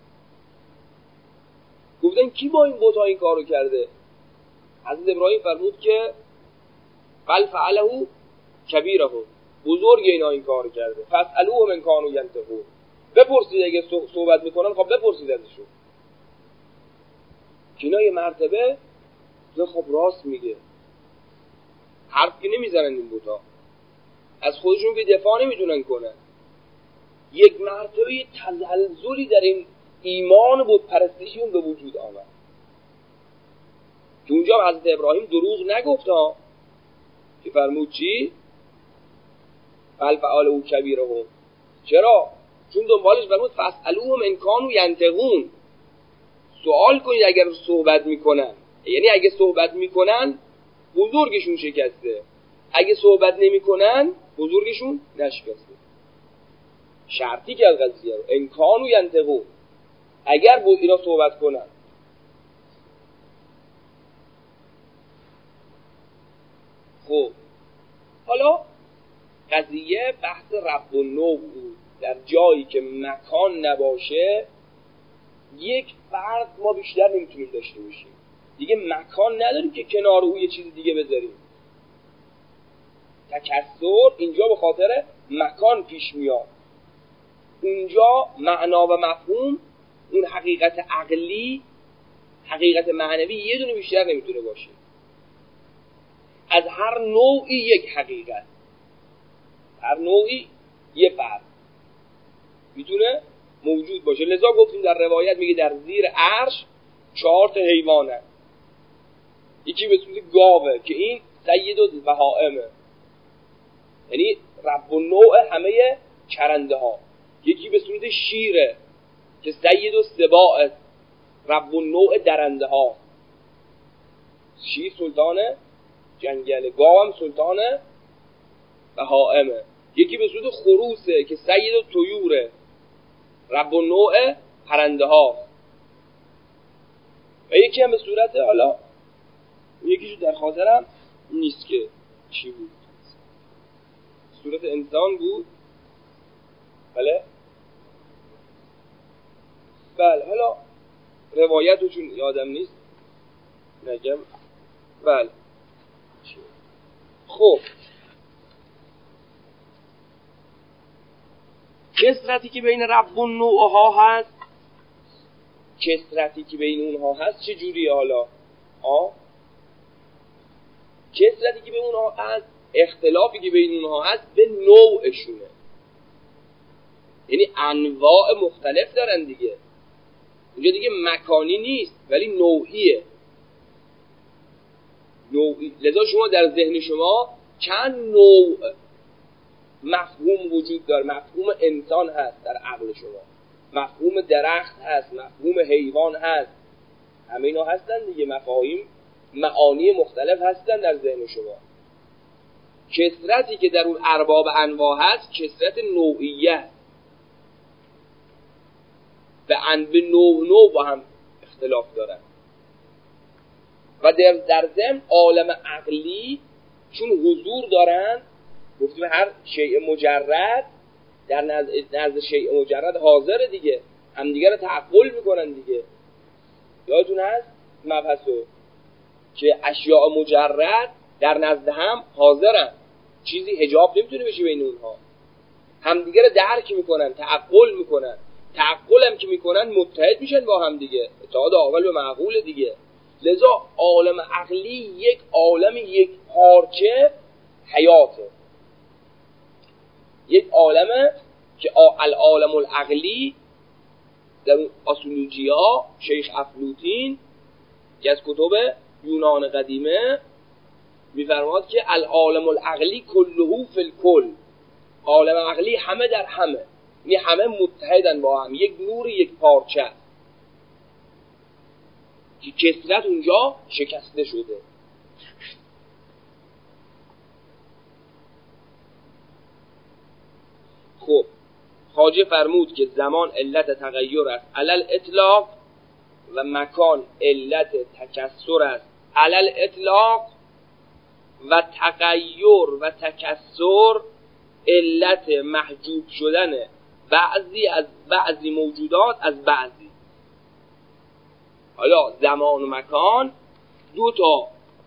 گفتن کی با این بت‌ها این کارو کرده؟ حضرت ابراهیم فرمود که بل فعله کبیرهم، بزرگ اینا این کارو کرده، فاسالوهم ان کانوا ینطقون، بپرسید اگه صحبت میکنن خب بپرسید ازشون. اینا یه مرتبه خب راست میگه، حرف که نمیزنن این بوتا، از خودشون که دفاع نمیتونن کنن. یک مرتبه تزلزلی در این ایمان بت پرستیشون به وجود آمد که اونجا حضرت ابراهیم دروغ نگفت ها، که فرمود چی؟ بل فعله کبیرهم، چرا؟ چون دنبالش فرمود فاسألوهم ان کانوا ینطقون، سوال کنید اگر صحبت میکنن. یعنی اگه صحبت میکنن بزرگشون شکسته، اگه صحبت نمیکنن بزرگشون نشکسته. شرطی که از قضیه رو ان کانوا ینطقون، اگر با اینا صحبت کنن. خب حالا قضیه بحث رب و نوع بود. در جایی که مکان نباشه یک فرد ما بیشتر نمیتونیم داشته باشیم دیگه. مکان نداریم که کنار او یه چیز دیگه بذاریم. تکثر اینجا به خاطر مکان پیش میاد. اونجا معنا و مفهوم، اون حقیقت عقلی، حقیقت معنوی یه دونه بیشتر نمیتونه باشه. از هر نوعی یک حقیقت، هر نوعی یه فرد میتونه موجود باشه. لذا گفتیم در روایت میگه در زیر عرش چهار تا حیوانه. یکی به صورت گاوه که این سید البهائمه، یعنی رب النوع همه چرنده ها. یکی به صورت شیره که سید السباع، رب النوع درنده ها. شیر سلطان جنگله، گاو هم سلطان بهائمه. یکی به صورت خروسه که سید الطیوره، رب النوع پرنده ها. و یکی هم به صورت، حالا یکیشو در خاطرم نیست که چی بود، صورت انسان بود. بله بله حالا روایتو چون یادم نیست نگم. بله خب کثرتی که بین رب النوع ها هست، کثرتی که بین اونها هست چه جوریه؟ حالا آه کثرتی که بین اونها هست، اختلافی که بین اونها هست به نوعشونه. یعنی انواع مختلف دارن دیگه. اونجا دیگه مکانی نیست ولی نوعیه. نوعی. لذا شما در ذهن شما چند نوع مفهوم وجود داره. مفهوم انسان هست در عقل شما، مفهوم درخت هست، مفهوم حیوان هست، همه اینا هستن دیگه. مفاهیم، معانی مختلف هستن در ذهن شما. کثرتی که در اون ارباب انواع هست کثرت نوعیه، به ان به نوع نوع با هم اختلاف دارن. و در در ضمن عالم عقلی چون حضور دارن، گفتیم هر شیء مجرد در نزد نزد شیء مجرد حاضر دیگه، هم دیگه رو تعقل میکنن دیگه. یادتون هست مبحثو که اشیاء مجرد در نزد هم حاضرن، چیزی حجاب نمیتونه بشه بین اونها، هم دیگه رو درک میکنن، تعقل میکنن. تعقل هم که میکنن متحد میشن با هم دیگه، اتحاد عاقل و معقول دیگه. لذا عالم عقلی یک عالم یک پارچه حیاته، یک عالمه که العالم العقلی در آسولوجیا شیخ افلاطین که از کتب یونان قدیمه میفرماد که العالم العقلی کلهو فی الکل، عالم عقلی همه در همه، یعنی همه متحدن با هم، یک نور یک پارچه که کثرت اونجا شکسته شده. خب خواجه فرمود که زمان علت تغییر است علل اطلاق و مکان علت تکثر است علل اطلاق، و تغییر و تکثر علت محجوب شدن بعضی از بعضی موجودات از بعضی. حالا زمان و مکان دو تا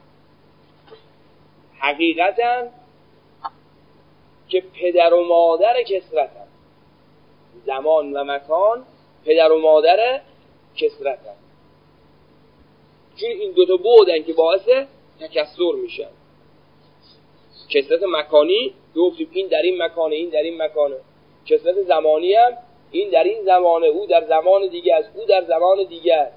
حقیقتن که پدر و مادر کثرتن. زمان و مکان پدر و مادر کثرتن، چون این دو تا بعدن که باعث تکثر میشن. کثرت مکانی گفتیم این در این مکانه، این در این مکانه. کثرت زمانی هم این در این زمانه، او در زمان دیگه است، او در زمان دیگه است.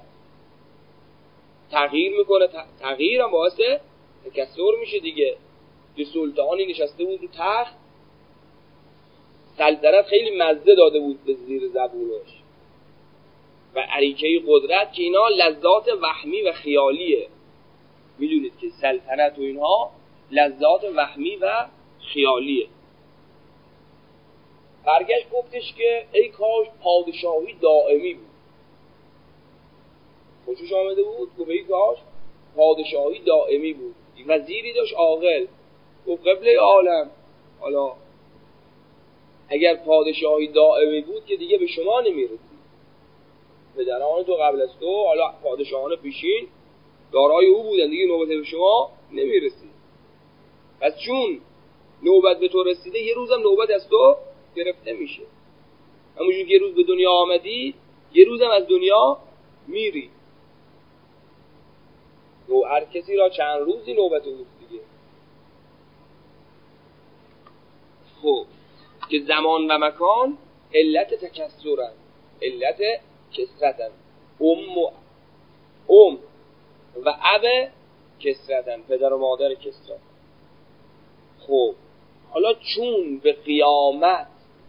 تغییر میکنه، تغییر هم باعث تکثر میشه دیگه. یه سلطانی نشسته بود تو تخت، سلطنت خیلی مزه داده بود به زیر زبونش و اریکه قدرت که اینا لذات وهمی و خیالیه. میدونید که سلطنت و اینها لذات وهمی و خیالیه. برگشت گفتش که ای کاش پادشاهی دائمی بود. خوشش آمده بود، گفت ای کاش پادشاهی دائمی بود. وزیری داشت عاقل، گفت قبله عالم، حالا اگر پادشاهی دائمی بود که دیگه به شما نمیرسید، پدران تو قبل از تو، حالا پادشاهان پیشین دارای او بودن، دیگه نوبت به شما نمیرسید. پس چون نوبت به تو رسیده، یه روزم نوبت از تو گرفته میشه. همونجور که یه روز به دنیا آمدی، یه روزم از دنیا میری. و هر کسی را چند روزی نوبت اوست دیگه. خب که زمان و مکان علت تکثرن، علت کثرتن. ام و ام و اب کثرتن، پدر و مادر کثرتن. خب حالا چون به قیامت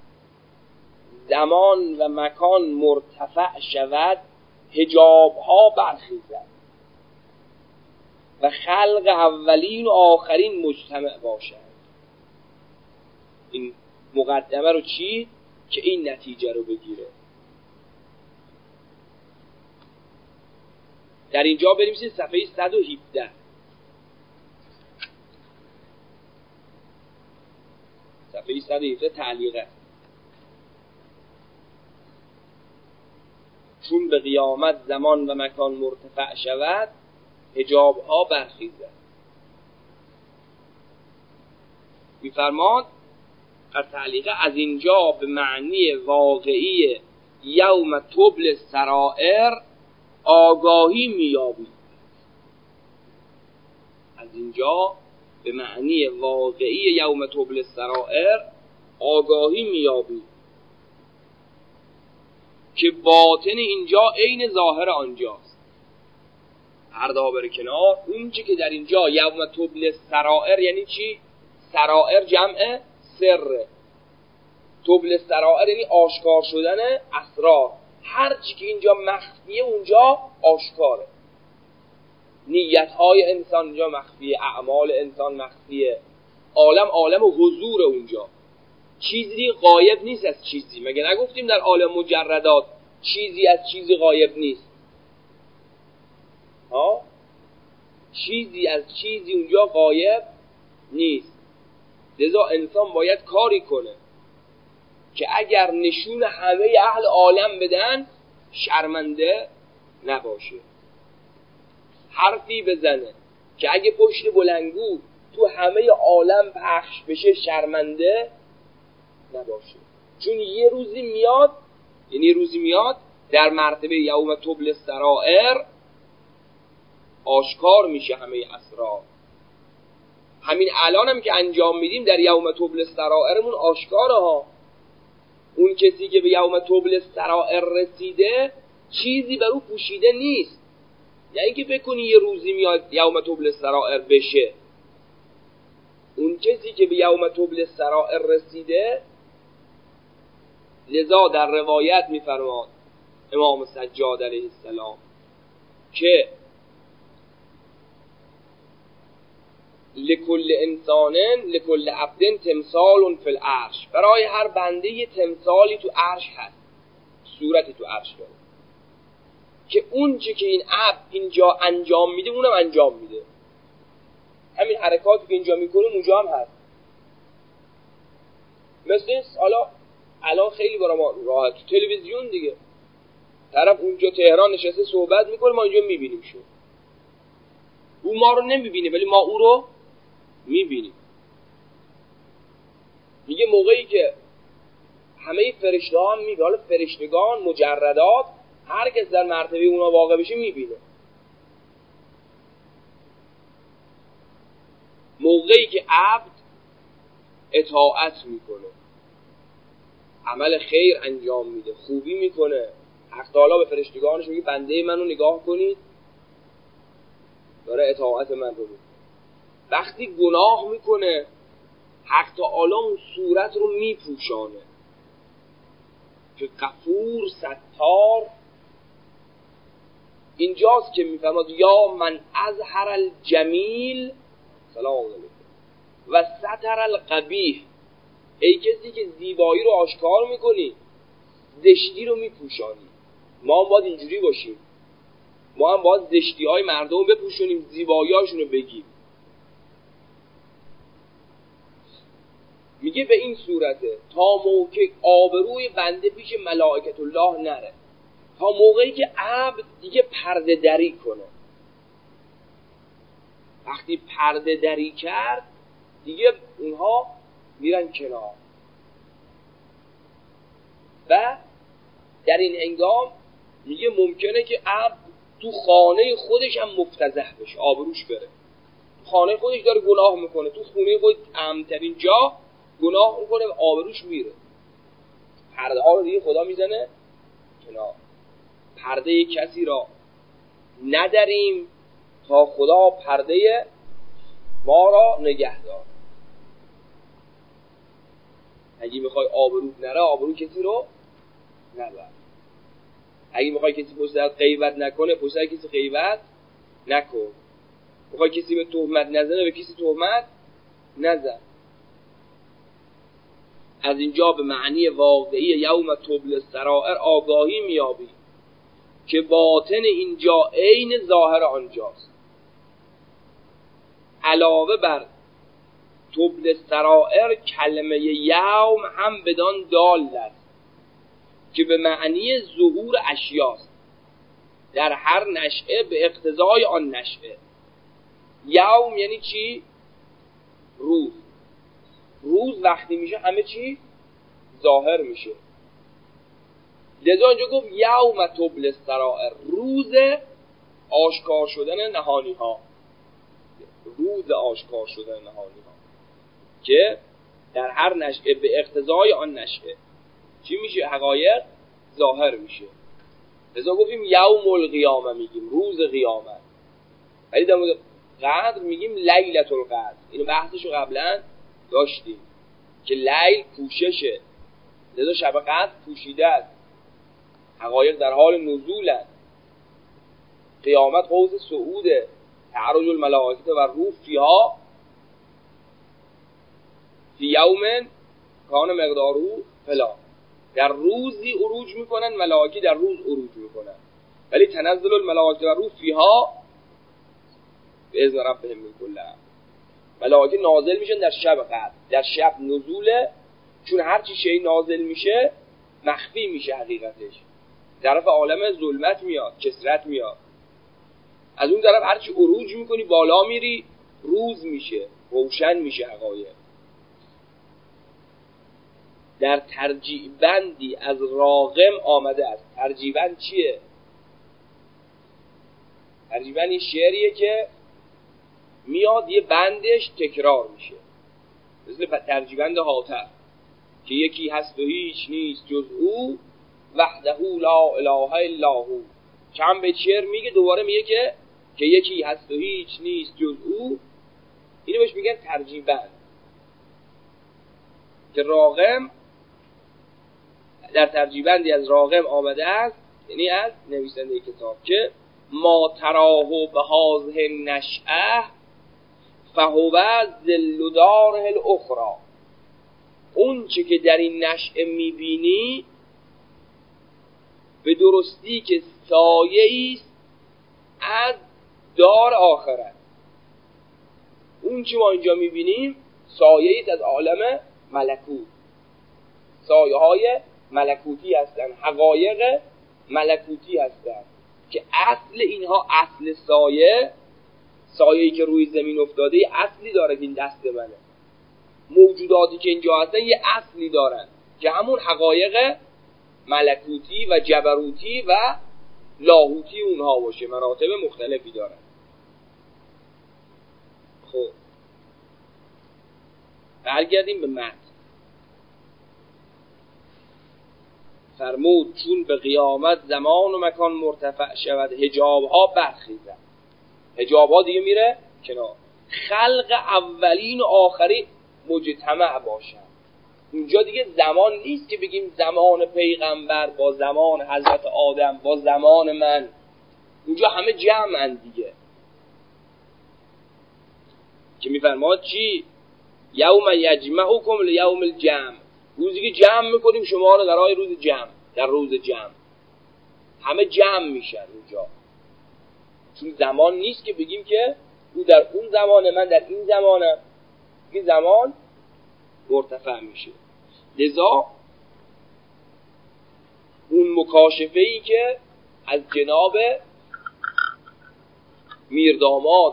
زمان و مکان مرتفع شود، حجاب ها برخیزد و خلق اولین و آخرین مجتمع باشد. این مقدمه رو چی؟ که این نتیجه رو بگیره. در اینجا بنویسید صفحه صد و هفده. صفحه صد و هفده تعلیقه. چون به قیامت زمان و مکان مرتفع شود، حجاب ها برخیزد. می‌فرماد در تعلیقه از اینجا به معنی واقعی یوم تبل سرائر آگاهی می‌یابید. از اینجا به معنی واقعی یوم تبل سرائر آگاهی می‌یابید که باطن اینجا عین ظاهر آنجاست. پرده بر کنار، اون چی که در اینجا یوم تبل سرائر یعنی چی؟ سرائر جمع سر. تبل سرائر یعنی آشکار شدن اسرار. هر چی که اینجا مخفیه اونجا آشکاره. نیت‌های انسان اینجا مخفیه، اعمال انسان مخفیه. عالم عالم و حضور اونجا. چیزی غایب نیست از چیزی. مگه نگفتیم در عالم مجردات چیزی از چیزی غایب نیست؟ ها؟ چیزی از چیزی اونجا غایب نیست. لذا انسان باید کاری کنه که اگر نشون همه اهل عالم بدن شرمنده نباشه. حرفی بزنه که اگه پشت بلنگو تو همه عالم پخش بشه شرمنده نباشه. چون یه روزی میاد، یعنی یه روزی میاد در مرتبه یوم تبل سرائر آشکار میشه همه اسرار. همین الان هم که انجام میدیم در یوم تبل سرائرمون آشکاره ها. اون کسی که به یوم تبل سرائر رسیده چیزی بر او پوشیده نیست. یعنی که بکنی یه روزی میاد یوم تبل سرائر بشه. اون کسی که به یوم تبل سرائر رسیده، لذا در روایت میفرماد امام سجاد علیه السلام که لکل انسانن لکل عبدن تمثال فی العرش، برای هر بنده یه تمثالی تو عرش هست، صورتی تو عرش داره که اون چی که این عبد اینجا انجام میده اونم انجام میده. همین حرکاتی که اینجا میکنه اونجا هم هست. مثل حالا الان خیلی برای ما راحت تلویزیون دیگه، طرف اونجا تهران نشسته صحبت میکنه، ما اینجا میبینیم شو. او ما رو نمیبینه ولی ما او رو میبینیم. میگه موقعی که همه فرشته ها هم میبینه، حالا فرشتگان مجردات هر کس در مرتبه اونا واقع بشه میبینه. موقعی که عبد اطاعت میکنه، عمل خیر انجام میده، خوبی میکنه، حق تعالی به فرشتگانش میگه بنده منو نگاه کنید داره اطاعت من رو میکنه. وقتی گناه میکنه حق تعالی اون صورت رو میپوشانه، که غفور ستار، اینجاست که میفرماد یا من اظهر الجمیل سلام علیکم و ستر القبیح، ای کسی که زیبایی رو آشکار میکنی زشتی رو میپوشانی. ما هم باید اینجوری باشیم، ما هم باید زشتی های مردم بپوشونیم، زیبایی هاشون رو بگیم. میگه به این صورته تا موقع آبروی بنده پیش ملائکت الله نره، تا موقعی که عبد دیگه پرده دری کنه. وقتی پرده دری کرد دیگه اونها میرن کنار و در این هنگام میگه ممکنه که عبد تو خانه خودش هم مفتضح بشه، آبروش بره. تو خانه خودش داره گناه میکنه، تو خونه خود امن‌ترین جا گناه میکنه و آبروش میره. پرده ها رو دیگه خدا میزنه کنار. پرده کسی را نداریم تا خدا پرده ما را نگه دار. اگه میخوای آبرو نره، آبرو کسی رو نبر. اگه میخوای کسی پشت سرت غیبت نکنه، پشت سر کسی غیبت نکن. میخوای کسی به تهمت نزنه، به کسی تهمت نزن. از اینجا به معنی واقعی یوم تبلی السرائر آگاهی میابی که باطن اینجا عین ظاهر آنجاست. علاوه بر تبلی السرائر کلمه یوم هم بدان دال است که به معنی ظهور اشیاست در هر نشأه به اقتضای آن نشأه. یوم یعنی چی؟ روز. روز وقتی میشه همه چی ظاهر میشه. لذا اینجا گفت یوم تبلی السرائر، روز آشکار شدن نهانی ها. روز آشکار شدن نهانی ها که در هر نشأه به اقتضای آن نشأه چی میشه؟ حقایق ظاهر میشه. لذا گفتیم یوم القیامه، میگیم روز قیامت. ولی در مورد قدر میگیم لیلة القدر. اینو بحثشو قبلا داشتیم که لیل پوششه، لذا شب قدر پوشیده است، حقایق در حال نزولند. قیامت حوض صعوده، تعرج الملائکه و روح فیها فی یوم کان مقداره فلا. در روزی عروج میکنن ملائکه، در روز عروج میکنن، ولی تنزل الملائکه و روح فیها باذن ربهم من کل امر. ملائکه نازل میشن در شب قدر، در شب نزوله، چون هر چی شی نازل میشه مخفی میشه حقیقتش، طرف عالم ظلمت میاد، کسرت میاد. از اون طرف هر چی عروج میکنی بالا میری روز میشه، روشن میشه حقایق. در ترجیع بندی از راغم آمده است. ترجیع بند چیه؟ ترجیع بند این شعریه که میاد یه بندش تکرار میشه، مثل ترجیع بند حاتف که یکی هست و هیچ نیست جز او وحده لا اله الا هو. چند بیت شعر میگه دوباره میگه که که یکی هست و هیچ نیست جز او. اینو بهش میگن ترجیع بند. که راغم در ترجیع بندی از راغم آمده است، یعنی از نویسنده کتاب، که ما تراه به هذه نشأه فهو ظل داره الاخرى. اون چه که در این نشأه میبینی به درستی که سایه است از دار آخرت. اون چه ما اینجا میبینیم سایه است از عالم ملکوت، سایه های ملکوتی هستن، حقایق ملکوتی هستن که اصل اینها، اصل سایه، سایه‌ای که روی زمین افتاده یه اصلی داره که این دست منه. موجوداتی که اینجا هستن یه اصلی دارن که همون حقایق ملکوتی و جبروتی و لاهوتی اونها باشه، مراتب مختلفی دارن. خب برگردیم به متن. فرمود چون به قیامت زمان و مکان مرتفع شود حجاب ها برخیزد. حجاب ها دیگه میره کنار. خلق اولین و آخرین مجتمع باشن. اونجا دیگه زمان نیست که بگیم زمان پیغمبر با زمان حضرت آدم با زمان من، اونجا همه جمعن دیگه. که میفرماد چی؟ یوم یجمعکم لیوم الجمع، روزی که جمع میکنیم شما رو برای روز جمع، در روز جمع همه جمع میشن اونجا. چون زمان نیست که بگیم که او در اون زمانه من در این زمانم، این زمان مرتفع میشه. لذا اون مکاشفه ای که از جناب میرداماد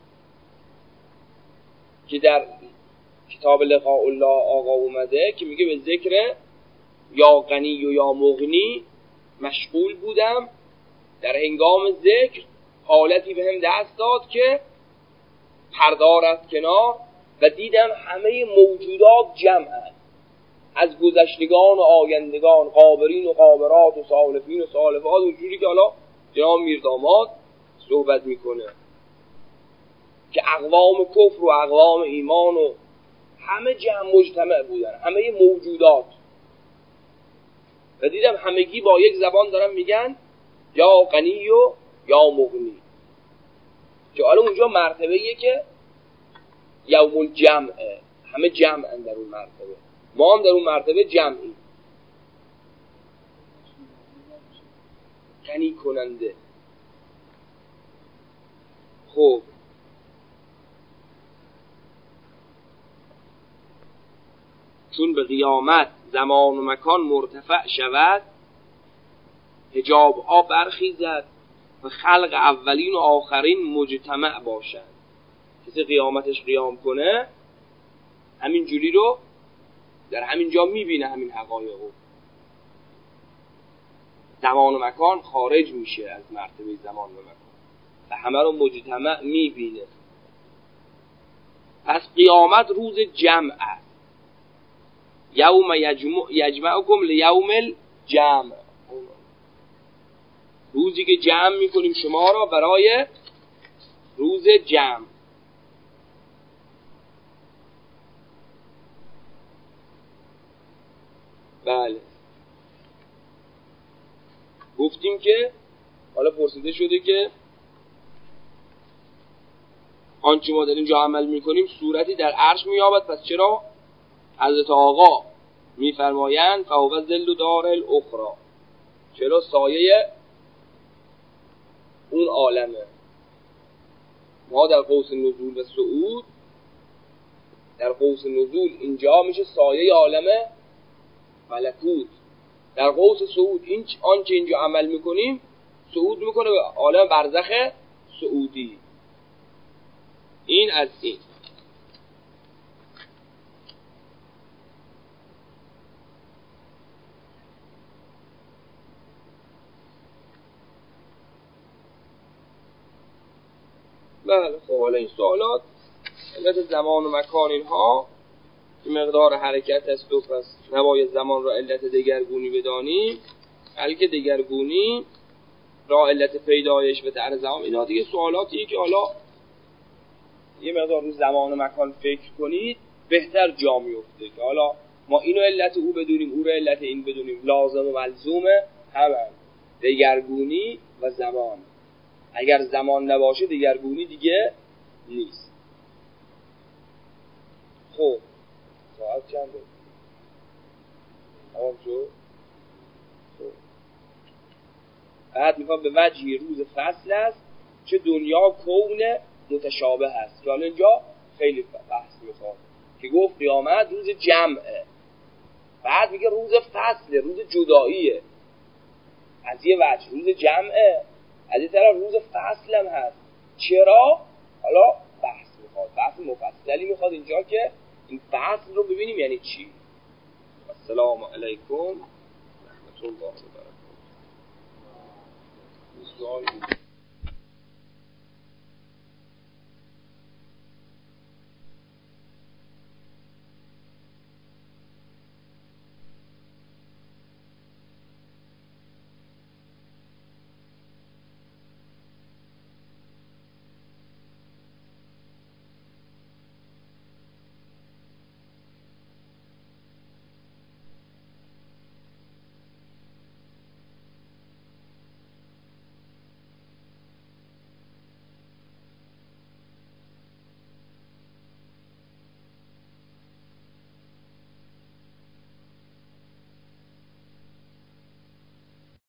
که در کتاب لقاء الله آقا اومده که میگه به ذکر یا غنی و یا مغنی مشغول بودم، در هنگام ذکر حالتی به هم دست داد که پردار از کنار و دیدم همه موجودات جمعن، از گذشتگان و آیندگان، قابرین و قابرات و سالفین و سالفات، اونجوری که حالا جناب میرداماد صحبت میکنه که اقوام کفر و اقوام ایمان و همه جمع مجتمع بودن، همه موجودات. و دیدم همگی با یک زبان دارن میگن یا غنی و یا مغنی، که حالا اونجا مرتبه‌ایه که یوم الجمعه، همه جمعن در اون مرتبه، ما هم در اون مرتبه جمعی. غنی کننده. خب چون به قیامت زمان و مکان مرتفع شود، حجاب ها برخیزد و خلق اولین و آخرین مجتمع باشند. کسی قیامتش قیام کنه همین جوری رو در همین جا میبینه، همین حقایقو. زمان و مکان خارج میشه از مرتبه زمان و مکان و همه رو مجتمع میبینه. پس قیامت روز جمع است. یوم یجمع یجمعکم لیوم الجمع، روزی که جمع میکنیم شما را برای روز جمع. بله گفتیم که حالا پرسیده شده که آنچه ما در اینجا عمل میکنیم صورتی در عرش مییابد، پس چرا حضرت آقا میفرمایند فهو ظل دار الاخرى، چرا سایه اون عالمه. ما در قوس نزول و صعود، در قوس نزول اینجا میشه سایه عالم ملکوت، در قوس صعود این آنچه اینجا عمل میکنیم صعود میکنه به عالم برزخ صعودی. این از این. بله خب حالا این سوالات علت زمان و مکان اینها که مقدار حرکت است و پس نباید زمان را علت دگرگونی بدانیم، بلکه دگرگونی را علت پیدایش و طرح زمان. اینا دیگه سوالاتیه که حالا یه مقدار رو زمان و مکان فکر کنید بهتر جا میفته که حالا ما اینو علت او بدونیم، او را علت این بدونیم. لازم و ملزوم همه دگرگونی و زمان. اگر زمان نباشه دگرگونی دیگه نیست. خب ساعت چنده؟ تمام شد؟ خب بعد میخوام به وجهی روز فصل است چه دنیا کون متشابه است، که حالا اینجا خیلی بحث میخواد که گفت قیامت روز جمعه، بعد میگه روز فصله، روز جداییه. از یه وجه روز جمعه، از یه طرف روز فصل هم هست. چرا؟ حالا بحث میخواد، بحث مفصلی میخواد اینجا که این فصل رو ببینیم یعنی چی. السلام علیکم رحمت الله و برکاته.